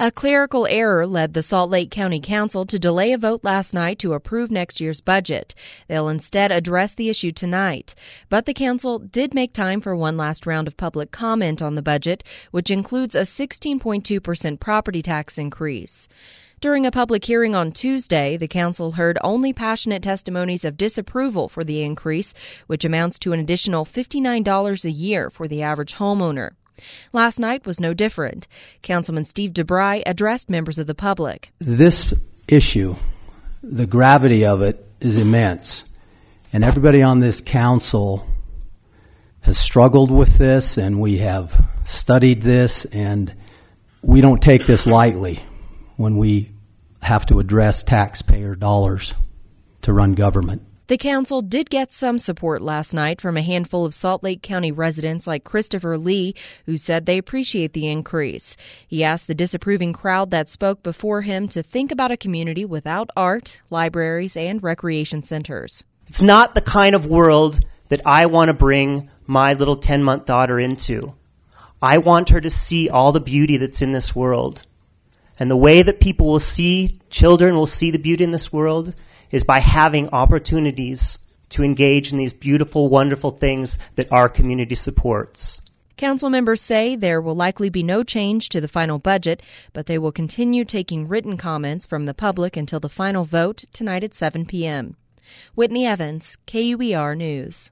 A clerical error led the Salt Lake County Council to delay a vote last night to approve next year's budget. They'll instead address the issue tonight. But the council did make time for one last round of public comment on the budget, which includes a 16.2% property tax increase. During a public hearing on Tuesday, the council heard only passionate testimonies of disapproval for the increase, which amounts to an additional $59 a year for the average homeowner. Last night was no different. Councilman Steve DeBry addressed members of the public. This issue, the gravity of it is immense. And everybody on this council has struggled with this, and we have studied this, and we don't take this lightly when we have to address taxpayer dollars to run government. The council did get some support last night from a handful of Salt Lake County residents like Christopher Lee, who said they appreciate the increase. He asked the disapproving crowd that spoke before him to think about a community without art, libraries, and recreation centers. It's not the kind of world that I want to bring my little 10-month daughter into. I want her to see all the beauty that's in this world. And the way that people will see, children will see the beauty in this world, is by having opportunities to engage in these beautiful, wonderful things that our community supports. Council members say there will likely be no change to the final budget, but they will continue taking written comments from the public until the final vote tonight at 7 p.m. Whitney Evans, KUER News.